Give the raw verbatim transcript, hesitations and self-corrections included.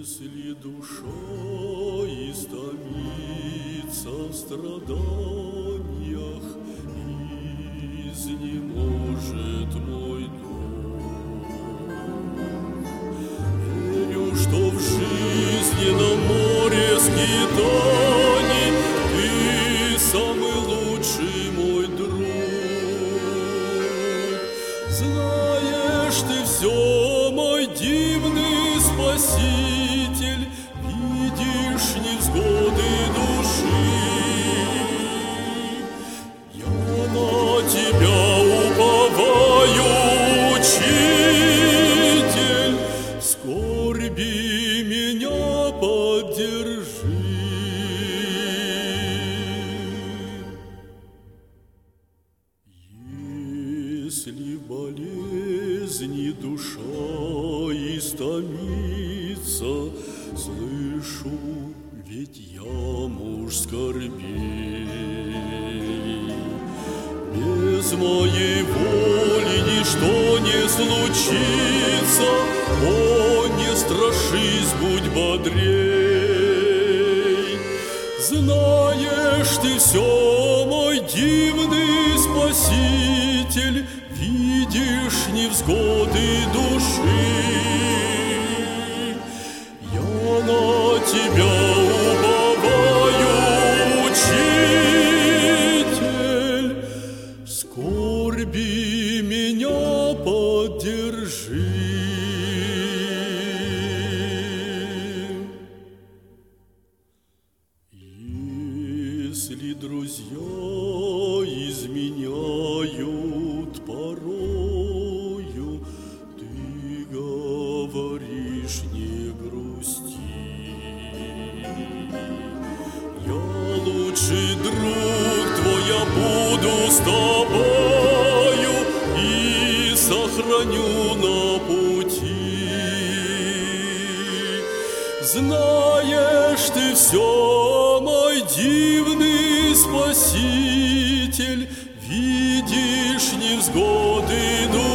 Если душа истомится в страданиях, изнеможет мой дух, верю, что в жизненном море скитаний ты самый лучший мой друг. Знаешь ты все, мой дивный Спаситель, видишь невзгоды души. Я на тебя уповаю, Учитель, скорби меня поддержи. Если в болезни душа истомится, слышу, ведь я муж скорбей. Без моей воли ничто не случится, о, не страшись, будь бодрей. Знаешь ты все, мой дивный Спаситель, видишь невзгоды души. Я на тебя уповаю, Учитель, скорби меня поддержи. Если друзья изменяют порою, ты говоришь, не грусти. Я лучший друг твой, я буду с тобою и сохраню на пути. Знаешь ты все, мой дивный Спаситель, видишь невзгоды души.